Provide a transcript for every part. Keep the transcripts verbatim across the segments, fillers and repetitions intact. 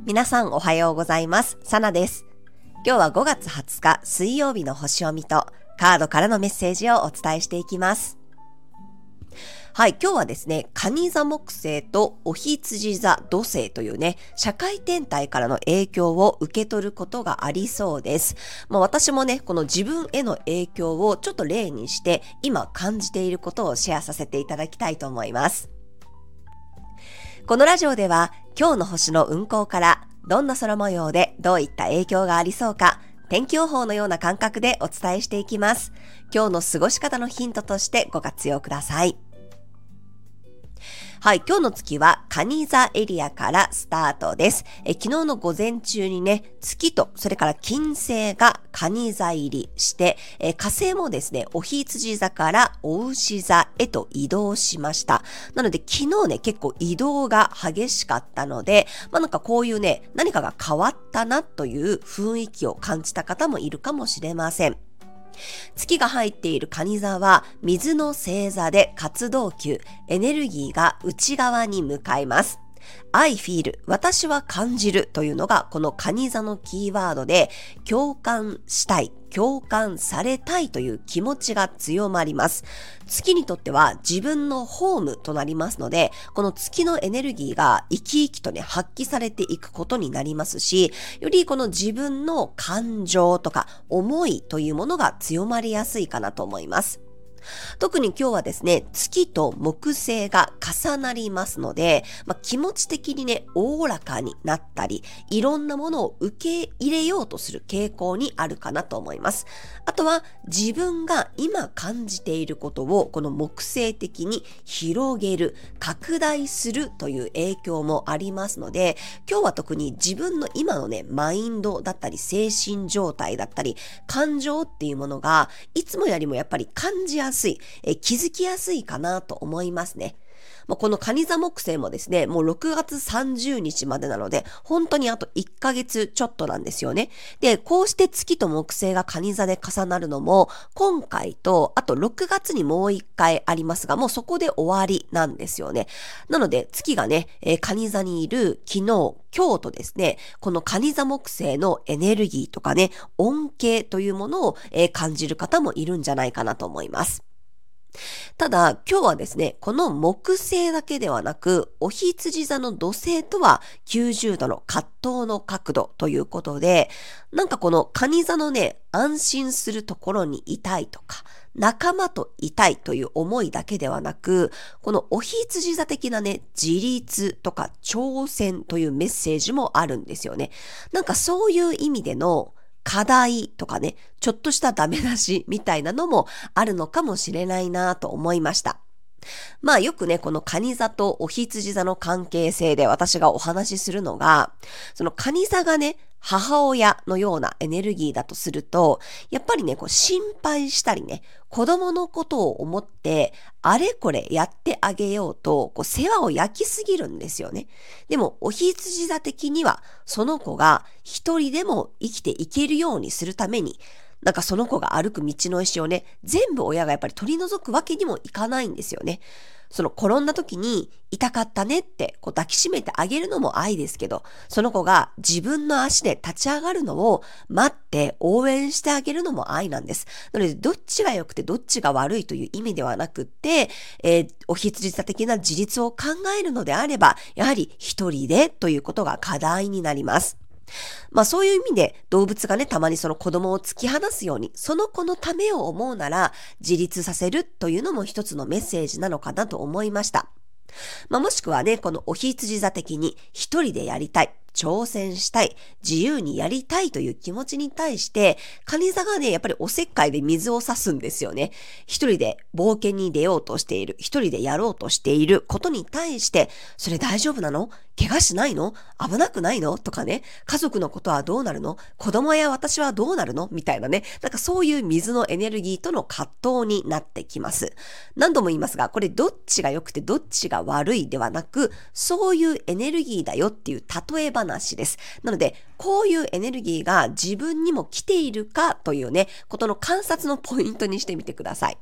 皆さんおはようございます。サナです。今日はごがつはつか水曜日の星読みとカードからのメッセージをお伝えしていきます。はい、今日はですね、蟹座木星とお羊座土星というね、社会天体からの影響を受け取ることがありそうです。まあ、私もね、この自分への影響をちょっと例にして今感じていることをシェアさせていただきたいと思います。このラジオでは今日の星の運行からどんな空模様でどういった影響がありそうか、天気予報のような感覚でお伝えしていきます。今日の過ごし方のヒントとしてご活用ください。はい、今日の月は蟹座エリアからスタートです。え昨日の午前中にね、月とそれから金星が蟹座入りして、え火星もですね、お羊座からお牛座へと移動しました。なので昨日ね、結構移動が激しかったので、まあなんかこういうね、何かが変わったなという雰囲気を感じた方もいるかもしれません。月が入っている蟹座は水の星座で活動球、エネルギーが内側に向かいます。I feel 私は感じるというのがこの蟹座のキーワードで、共感したい、共感されたいという気持ちが強まります。月にとっては自分のホームとなりますので、この月のエネルギーが生き生きとね発揮されていくことになりますし、よりこの自分の感情とか思いというものが強まりやすいかなと思います。特に今日はですね、月と木星が重なりますので、まあ、気持ち的にね、おおらかになったり、いろんなものを受け入れようとする傾向にあるかなと思います。あとは自分が今感じていることをこの木星的に広げる、拡大するという影響もありますので、今日は特に自分の今のね、マインドだったり精神状態だったり、感情っていうものがいつもよりもやっぱり感じやすい、え気づきやすいかなと思いますね。まあ、この蟹座木星もですね、もうろくがつさんじゅうにちまでなので、本当にあといっかげつちょっとなんですよね。で、こうして月と木星が蟹座で重なるのも、今回と、あとろくがつにもういっかいありますが、もうそこで終わりなんですよね。なので、月がね、えー、蟹座にいる昨日、今日とですね、この蟹座木星のエネルギーとかね、恩恵というものを、えー、感じる方もいるんじゃないかなと思います。ただ今日はですね、この木星だけではなく、お羊座の土星とはきゅうじゅうどの葛藤の角度ということで、なんかこの蟹座のね、安心するところにいたいとか、仲間といたいという思いだけではなく、このお羊座的なね、自立とか挑戦というメッセージもあるんですよね。なんかそういう意味での課題とかね、ちょっとしたダメ出しみたいなのもあるのかもしれないなと思いました。まあよくね、この蟹座とお羊座の関係性で私がお話しするのが、その蟹座がね、母親のようなエネルギーだとすると、やっぱりね、こう心配したりね、子供のことを思って、あれこれやってあげようと、こう世話を焼きすぎるんですよね。でも、お羊座的には、その子が一人でも生きていけるようにするために、なんかその子が歩く道の石をね、全部親がやっぱり取り除くわけにもいかないんですよね。その転んだ時に痛かったねってこう抱きしめてあげるのも愛ですけど、その子が自分の足で立ち上がるのを待って応援してあげるのも愛なんです。なのでどっちが良くてどっちが悪いという意味ではなくって、えー、お羊座的な自立を考えるのであれば、やはり一人でということが課題になります。まあそういう意味で動物がね、たまにその子供を突き放すように、その子のためを思うなら自立させるというのも一つのメッセージなのかなと思いました。まあもしくはね、このお羊座的に一人でやりたい、挑戦したい、自由にやりたいという気持ちに対して、蟹座がね、やっぱりおせっかいで水を差すんですよね。一人で冒険に出ようとしている、一人でやろうとしていることに対して、それ大丈夫なの？怪我しないの？危なくないの？とかね、家族のことはどうなるの？子供や私はどうなるの？みたいなね、なんかそういう水のエネルギーとの葛藤になってきます。何度も言いますが、これどっちが良くてどっちが悪いではなく、そういうエネルギーだよっていう例え話です。なので、こういうエネルギーが自分にも来ているかというね、ことの観察のポイントにしてみてください。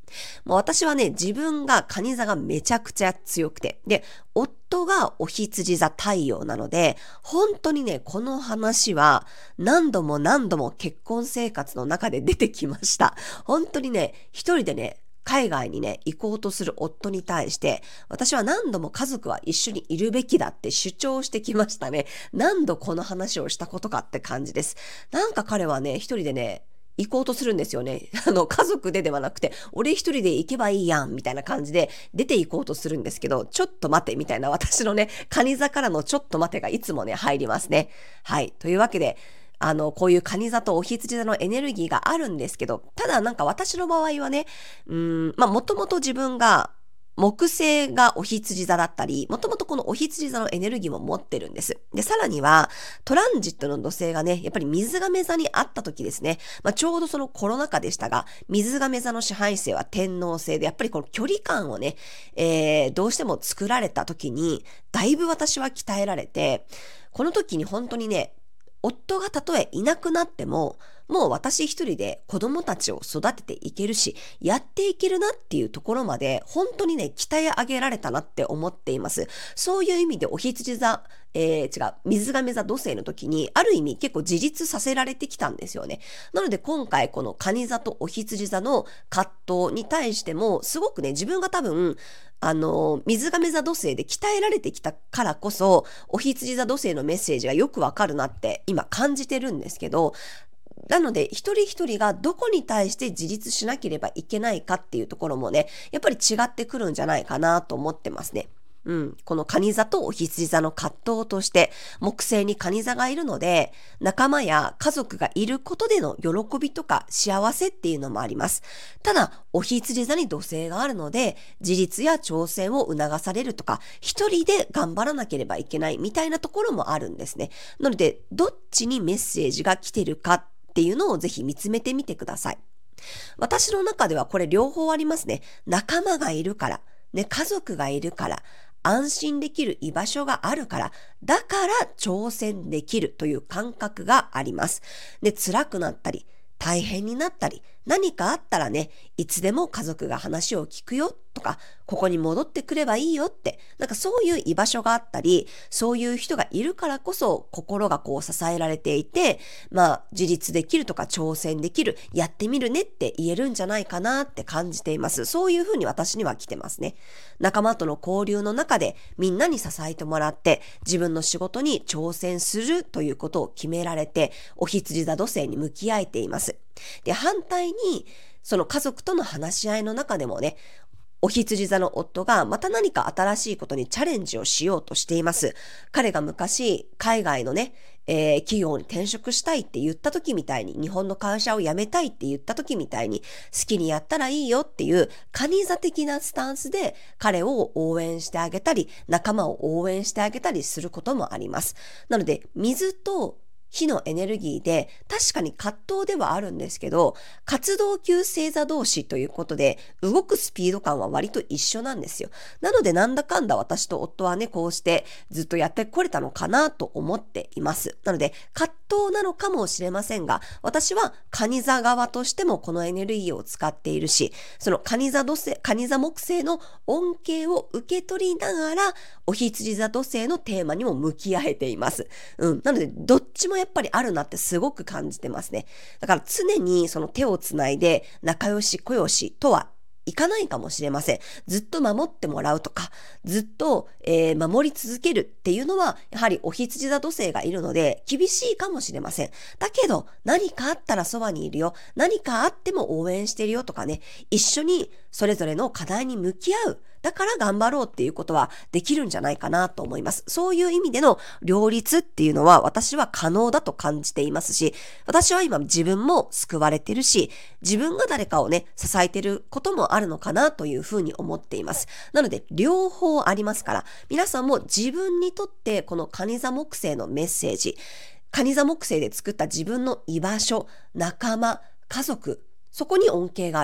もう私はね、自分が蟹座がめちゃくちゃ強くて、で、夫がお羊座太陽なので、本当にね、この話は何度も何度も結婚生活の中で出てきました。本当にね、一人でね、海外にね、行こうとする夫に対して、私は何度も家族は一緒にいるべきだって主張してきましたね。何度この話をしたことかって感じです。なんか彼はね、一人でね、行こうとするんですよね。あの、家族でではなくて、俺一人で行けばいいやん、みたいな感じで出て行こうとするんですけど、ちょっと待て、みたいな私のね、蟹座からのちょっと待てがいつもね、入りますね。はい。というわけで、あの、こういう蟹座とお羊座のエネルギーがあるんですけど、ただなんか私の場合はね、うーん、まあ、もともと自分が木星がお羊座だったり、もともとこのお羊座のエネルギーも持ってるんです。で、さらには、トランジットの土星がね、やっぱり水亀座にあった時ですね、まあ、ちょうどそのコロナ禍でしたが、水亀座の支配星は天王星で、やっぱりこの距離感をね、えー、どうしても作られた時に、だいぶ私は鍛えられて、この時に本当にね、夫がたとえいなくなっても、もう私一人で子供たちを育てていけるし、やっていけるなっていうところまで、本当にね、鍛え上げられたなって思っています。そういう意味でお羊座、えー、違う、水亀座土星の時に、ある意味結構自立させられてきたんですよね。なので今回この蟹座とお羊座の葛藤に対しても、すごくね、自分が多分、あの、水亀座土星で鍛えられてきたからこそ、お羊座土星のメッセージがよくわかるなって今感じてるんですけど、なので、一人一人がどこに対して自立しなければいけないかっていうところもね、やっぱり違ってくるんじゃないかなと思ってますね。うん。この蟹座とお羊座の葛藤として、木星に蟹座がいるので、仲間や家族がいることでの喜びとか幸せっていうのもあります。ただ、お羊座に土星があるので、自立や挑戦を促されるとか、一人で頑張らなければいけないみたいなところもあるんですね。なので、どっちにメッセージが来てるかっていうのをぜひ見つめてみてください。私の中ではこれ両方ありますね。仲間がいるから、ね、家族がいるから、安心できる居場所があるから、だから挑戦できるという感覚があります。で、辛くなったり、大変になったり、何かあったらね、いつでも家族が話を聞くよとか、ここに戻ってくればいいよって、なんかそういう居場所があったり、そういう人がいるからこそ心がこう支えられていて、まあ自立できるとか挑戦できる、やってみるねって言えるんじゃないかなって感じています。そういうふうに私には来てますね。仲間との交流の中でみんなに支えてもらって、自分の仕事に挑戦するということを決められて、お羊座土星に向き合えています。で、反対に、その家族との話し合いの中でもね、お羊座の夫がまた何か新しいことにチャレンジをしようとしています。彼が昔、海外のね、えー、企業に転職したいって言った時みたいに、日本の会社を辞めたいって言った時みたいに、好きにやったらいいよっていう、蟹座的なスタンスで彼を応援してあげたり、仲間を応援してあげたりすることもあります。なので、水と火のエネルギーで確かに葛藤ではあるんですけど、活動級星座同士ということで動くスピード感は割と一緒なんですよ。なのでなんだかんだ私と夫はね、こうしてずっとやってこれたのかなと思っています。なので葛藤なのかもしれませんが、私は蟹座側としてもこのエネルギーを使っているし、その蟹座土星、蟹座木星の恩恵を受け取りながらお羊座土星のテーマにも向き合えています。うん。なのでどっちもやっぱりあるなってすごく感じてますね。だから常にその手をつないで仲良し小良しとはいかないかもしれません。ずっと守ってもらうとか、ずっと、えー、守り続けるっていうのは、やはりお羊座土星がいるので厳しいかもしれません。だけど、何かあったらそばにいるよ。何かあっても応援してるよとかね、一緒にそれぞれの課題に向き合う。だから頑張ろうっていうことはできるんじゃないかなと思います。そういう意味での両立っていうのは私は可能だと感じていますし、私は今自分も救われてるし、自分が誰かをね、支えてることもあるのかなというふうに思っています。なので両方ありますから、皆さんも自分にとってこの蟹座木星のメッセージ、蟹座木星で作った自分の居場所、仲間、家族、そこに恩恵がある。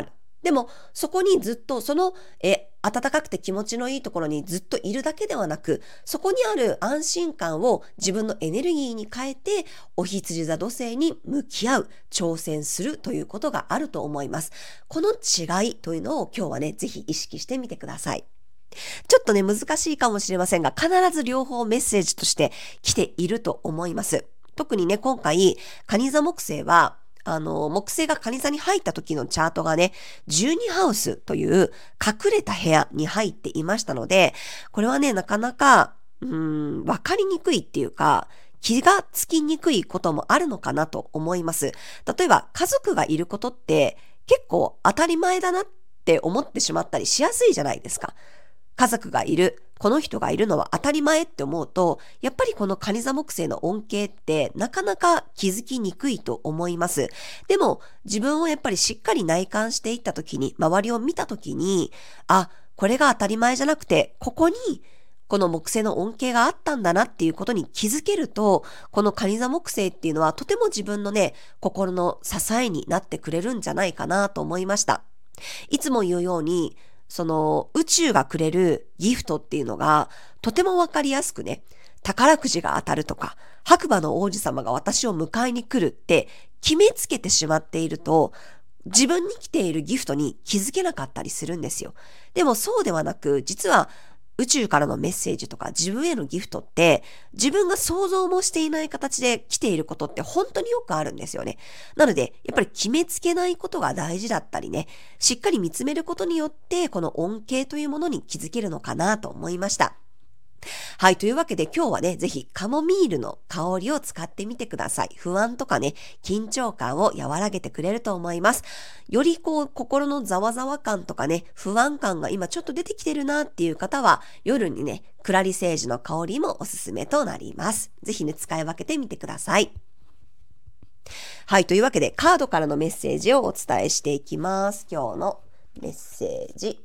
でも、そこにずっと、その、え、暖かくて気持ちのいいところにずっといるだけではなく、そこにある安心感を自分のエネルギーに変えて、お羊座土星に向き合う、挑戦するということがあると思います。この違いというのを今日はね、ぜひ意識してみてください。ちょっとね、難しいかもしれませんが、必ず両方メッセージとして来ていると思います。特にね、今回、蟹座木星は、あの、木星が蟹座に入った時のチャートがね、じゅうにハウスという隠れた部屋に入っていましたので、これはね、なかなか、うーん、わかりにくいっていうか、気がつきにくいこともあるのかなと思います。例えば、家族がいることって結構当たり前だなって思ってしまったりしやすいじゃないですか。家族がいる、この人がいるのは当たり前って思うと、やっぱりこの蟹座木星の恩恵ってなかなか気づきにくいと思います。でも自分をやっぱりしっかり内観していった時に、周りを見た時に、あ、これが当たり前じゃなくて、ここにこの木星の恩恵があったんだなっていうことに気づけると、この蟹座木星っていうのはとても自分のね、心の支えになってくれるんじゃないかなと思いました。いつも言うように、その宇宙がくれるギフトっていうのがとてもわかりやすくね、宝くじが当たるとか、白馬の王子様が私を迎えに来るって決めつけてしまっていると、自分に来ているギフトに気づけなかったりするんですよ。でもそうではなく、実は宇宙からのメッセージとか自分へのギフトって自分が想像もしていない形で来ていることって本当によくあるんですよね。なのでやっぱり決めつけないことが大事だったりね、しっかり見つめることによってこの恩恵というものに気づけるのかなと思いました。はい。というわけで今日はね、ぜひカモミールの香りを使ってみてください。不安とかね、緊張感を和らげてくれると思います。よりこう、心のざわざわ感とかね、不安感が今ちょっと出てきてるなっていう方は、夜にね、クラリセージの香りもおすすめとなります。ぜひね、使い分けてみてください。はい。というわけで、カードからのメッセージをお伝えしていきます。今日のメッセージ。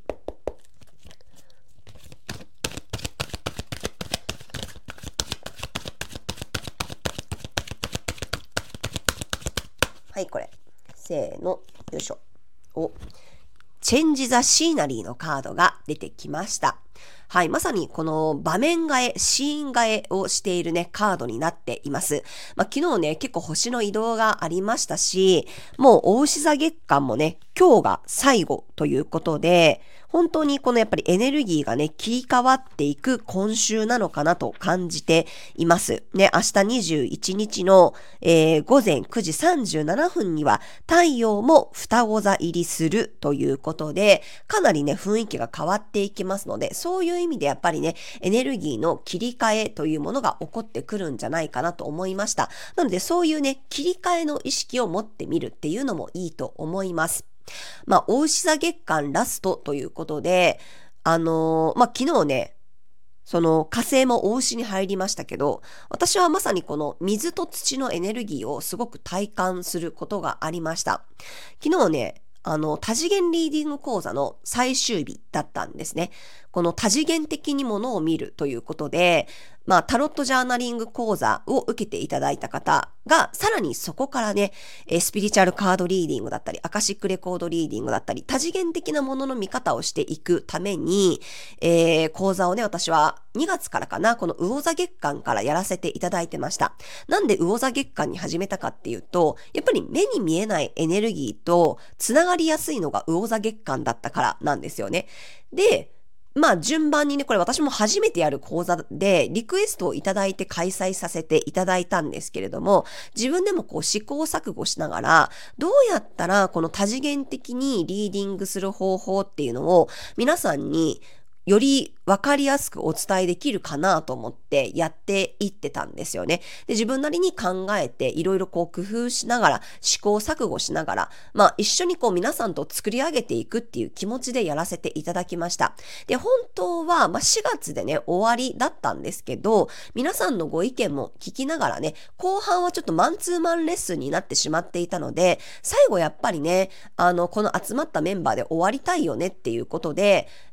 はい、これ。せーの、よいしょ。お、チェンジ・ザ・シーナリーのカードが出てきました。はい、まさにこの場面替え、シーン替えをしているね、カードになっています。まあ、昨日ね、結構星の移動がありましたし、もうお牛座月間もね、今日が最後ということで、本当にこのやっぱりエネルギーがね、切り替わっていく今週なのかなと感じています。ね、明日にじゅういちにちの、えー、午前くじさんじゅうななふんには太陽も双子座入りするということで、かなりね、雰囲気が変わっていきますので、そういう意味でやっぱりね、エネルギーの切り替えというものが起こってくるんじゃないかなと思いました。なのでそういうね、切り替えの意識を持ってみるっていうのもいいと思います。まあ、お牛座月間ラストということで、あのー、まあ、昨日ね、その火星もお牛に入りましたけど、私はまさにこの水と土のエネルギーをすごく体感することがありました。昨日ね、あの、多次元リーディング講座の最終日だったんですね。この多次元的にものを見るということで、まあ、タロットジャーナリング講座を受けていただいた方が、さらにそこからね、スピリチュアルカードリーディングだったり、アカシックレコードリーディングだったり、多次元的なものの見方をしていくために、えー、講座をね、私はにがつからかな、この魚座月間からやらせていただいてました。なんで魚座月間に始めたかっていうと、やっぱり目に見えないエネルギーとつながりやすいのが魚座月間だったからなんですよね。で、まあ順番にね、これ私も初めてやる講座でリクエストをいただいて開催させていただいたんですけれども、自分でもこう試行錯誤しながら、どうやったらこの多次元的にリーディングする方法っていうのを皆さんにより分かりやすくお伝えできるかなと思ってやっていってたんですよね。で、自分なりに考えていろいろこう工夫しながら試行錯誤しながら、まあ一緒にこう皆さんと作り上げていくっていう気持ちでやらせていただきました。で、本当はまあしがつでね終わりだったんですけど、皆さんのご意見も聞きながらね、後半はちょっとマンツーマンレッスンになってしまっていたので、最後やっぱりね、あのこの集まったメンバーで終わりたいよねっていうことで、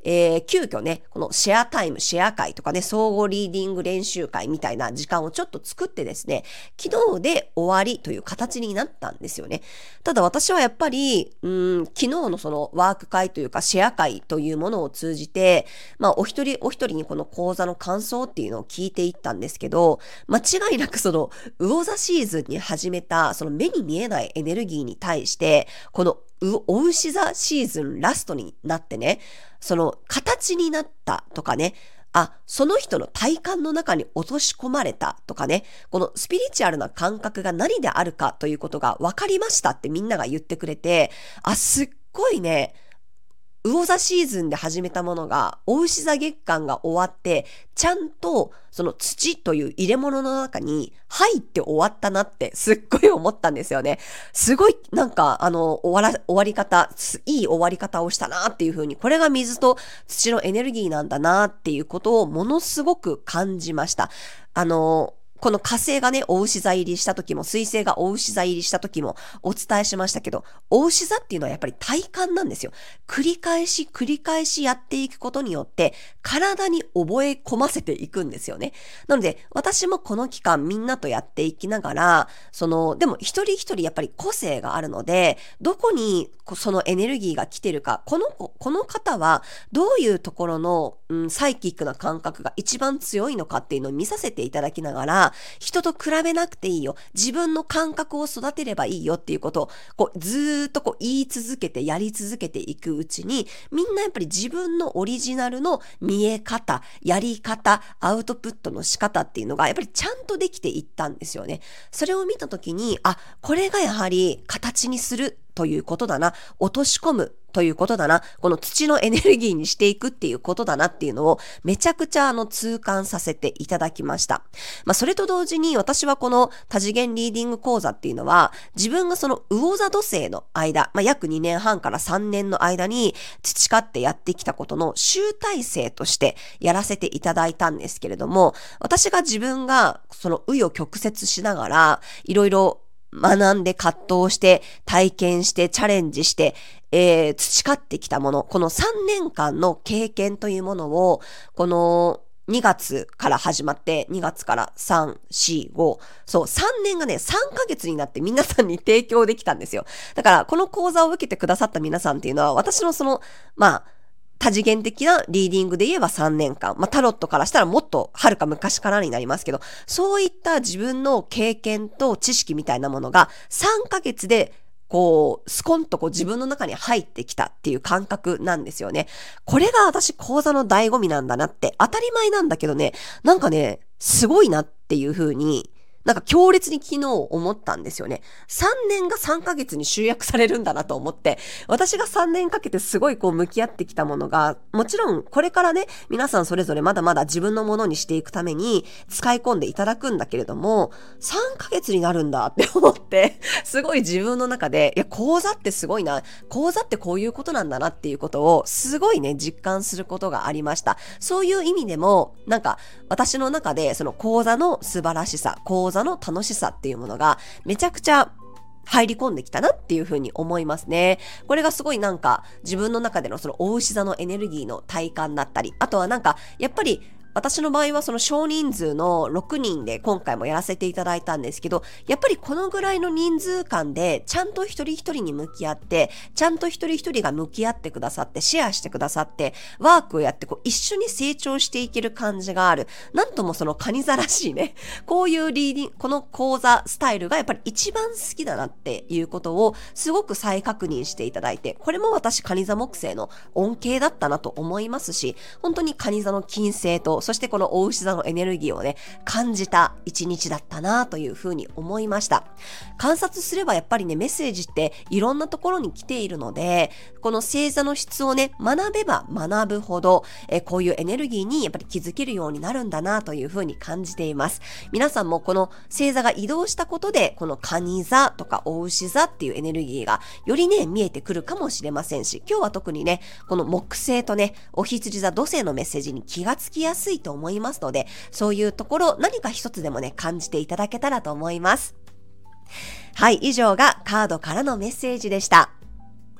えー、急遽ね、このシェアタイム、シェア会とかね、相互リーディング練習会みたいな時間をちょっと作ってですね、昨日で終わりという形になったんですよね。ただ私はやっぱり、うーん、昨日のそのワーク会というかシェア会というものを通じて、まあお一人お一人にこの講座の感想っていうのを聞いていったんですけど、間違いなくその魚座シーズンに始めたその目に見えないエネルギーに対して、このお牛座シーズンラストになってね、その形になったとかね、あ、その人の体感の中に落とし込まれたとかね、このスピリチュアルな感覚が何であるかということが分かりましたってみんなが言ってくれて、あ、すっごいね、魚座シーズンで始めたものが、お牛座月間が終わって、ちゃんとその土という入れ物の中に入って終わったなってすっごい思ったんですよね。すごいなんかあの終わら、終わり方、いい終わり方をしたなっていう風に、これが水と土のエネルギーなんだなっていうことをものすごく感じました。あの、この火星がね、お牛座入りした時も、水星がお牛座入りした時もお伝えしましたけど、お牛座っていうのはやっぱり体感なんですよ。繰り返し繰り返しやっていくことによって、体に覚え込ませていくんですよね。なので、私もこの期間みんなとやっていきながら、その、でも一人一人やっぱり個性があるので、どこにそのエネルギーが来てるか、この子、この方はどういうところの、うん、サイキックな感覚が一番強いのかっていうのを見させていただきながら、人と比べなくていいよ。自分の感覚を育てればいいよっていうことを、こう、ずーっとこう言い続けて、やり続けていくうちに、みんなやっぱり自分のオリジナルの見え方、やり方、アウトプットの仕方っていうのが、やっぱりちゃんとできていったんですよね。それを見たときに、あ、これがやはり形にするということだな。落とし込むということだな。この土のエネルギーにしていくっていうことだなっていうのをめちゃくちゃあの痛感させていただきました。まあそれと同時に私はこの多次元リーディング講座っていうのは自分がその魚座土星の間、まあ約にねんはんからさんねんの間に培ってやってきたことの集大成としてやらせていただいたんですけれども、私が自分がその紆余曲折しながらいろいろ学んで葛藤して体験してチャレンジして、えー、培ってきたもの、このさんねんかんの経験というものをこのにがつから始まってにがつからさん、よん、ごそうさんねんがねさんかげつになって皆さんに提供できたんですよ。だからこの講座を受けてくださった皆さんっていうのは私のそのまあ多次元的なリーディングで言えばさんねんかん。まあ、タロットからしたらもっとはるか昔からになりますけど、そういった自分の経験と知識みたいなものがさんかげつでこう、スコンとこう自分の中に入ってきたっていう感覚なんですよね。これが私講座の醍醐味なんだなって、当たり前なんだけどね、なんかね、すごいなっていう風に、なんか強烈に昨日思ったんですよね。さんねんがさんかげつに集約されるんだなと思って、私がさんねんかけてすごいこう向き合ってきたものが、もちろんこれからね、皆さんそれぞれまだまだ自分のものにしていくために使い込んでいただくんだけれども、さんかげつになるんだって思って、すごい自分の中で、いや、講座ってすごいな、講座ってこういうことなんだなっていうことを、すごいね、実感することがありました。そういう意味でも、なんか、私の中でその講座の素晴らしさ、講座の楽しさっていうものがめちゃくちゃ入り込んできたなっていうふうに思いますね。これがすごいなんか自分の中でのそのお牛座のエネルギーの体感だったり、あとはなんかやっぱり私の場合はその少人数のろくにんで今回もやらせていただいたんですけど、やっぱりこのぐらいの人数間でちゃんと一人一人に向き合って、ちゃんと一人一人が向き合ってくださって、シェアしてくださって、ワークをやってこう一緒に成長していける感じがある。なんともそのカニ座らしいね。こういうリーディング、この講座スタイルがやっぱり一番好きだなっていうことをすごく再確認していただいて、これも私カニ座木星の恩恵だったなと思いますし、本当にカニ座の金星とそしてこのお牛座のエネルギーをね、感じた一日だったなというふうに思いました。観察すればやっぱりね、メッセージっていろんなところに来ているので、この星座の質をね、学べば学ぶほど、えこういうエネルギーにやっぱり気づけるようになるんだなというふうに感じています。皆さんもこの星座が移動したことで、この蟹座とかお牛座っていうエネルギーがよりね、見えてくるかもしれませんし、今日は特にね、この木星とね、お羊座土星のメッセージに気がつきやすいと思いますので、そういうところ何か一つでもね、感じていただけたらと思います。はい、以上がカードからのメッセージでした。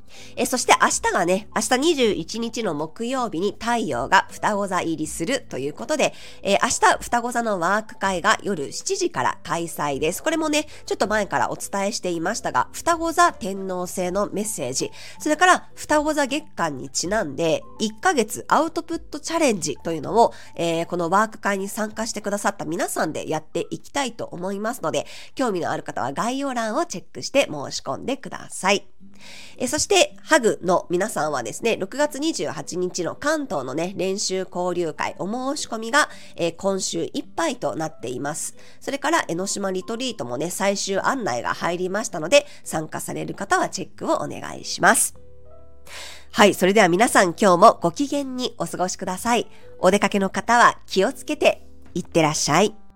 えそして明日がね、明日にじゅういちにちの木曜日に太陽が双子座入りするということで、えー、明日双子座のワーク会が夜しちじから開催です。これもね、ちょっと前からお伝えしていましたが、双子座天王星のメッセージ、それから双子座月間にちなんで、いっかげつアウトプットチャレンジというのを、えー、このワーク会に参加してくださった皆さんでやっていきたいと思いますので、興味のある方は概要欄をチェックして申し込んでください。えそして、ハグの皆さんはですね、ろくがつにじゅうはちにちの関東のね、練習交流会お申し込みが、えー、今週いっぱいとなっています。それから、江ノ島リトリートもね、最終案内が入りましたので、参加される方はチェックをお願いします。はい、それでは皆さん今日もご機嫌にお過ごしください。お出かけの方は気をつけていってらっしゃい。